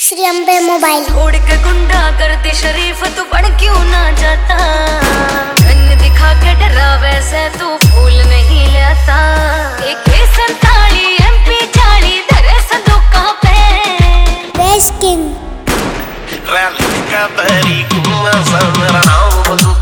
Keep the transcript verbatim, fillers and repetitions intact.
Shri Ambe mobile. छोड़ के गुंडा कर दे शरीफ तू बन क्यों ना जाता, गन दिखा के डरा वैसे तू फूल नहीं लेता। एक संताली एमपी चाली धरे संदूका पे बेस्ट किंग रैली का तरीका मेरा नाम बदू